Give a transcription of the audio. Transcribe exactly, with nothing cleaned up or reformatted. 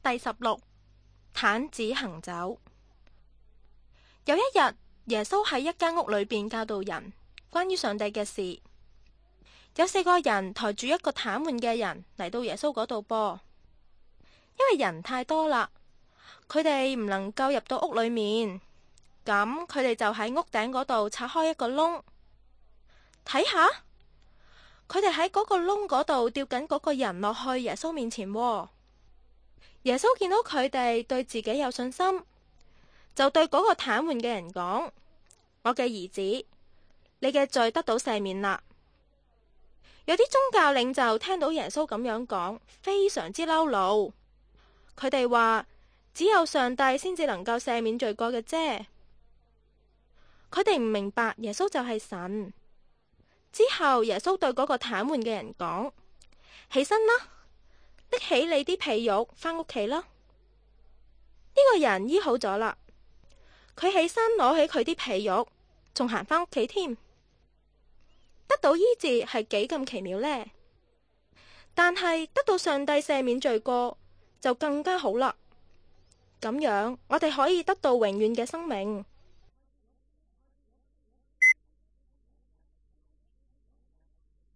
第十六，毯子行走。有一日，耶穌喺一間屋裏邊教導人關於上帝嘅事。有四個人抬住一個癱瘓嘅人嚟到耶穌嗰度噃，因為人太多啦，佢哋唔能夠入到屋裏面，咁佢哋就喺屋頂嗰度拆開一個窿，睇下，佢哋喺嗰個窿嗰度吊緊嗰個人落去耶穌面前喎。耶穌見到佢哋對自己有信心，就對嗰個癱瘓嘅人講：我嘅兒子，你嘅罪得到赦免啦。有啲宗教領袖聽到耶穌咁樣講，非常之嬲怒。佢哋話只有上帝先至能夠赦免罪過嘅啫。佢哋唔明白耶穌就係神。之後耶穌對嗰個癱瘓嘅人講：起身啦，拎起你啲被褥返屋企啦。呢個人醫好咗啦，佢起身攞起佢啲被褥，仲行返屋企添。得到醫治係幾咁奇妙呢？但係得到上帝赦免罪過就更加好啦。咁樣我哋可以得到永遠嘅生命。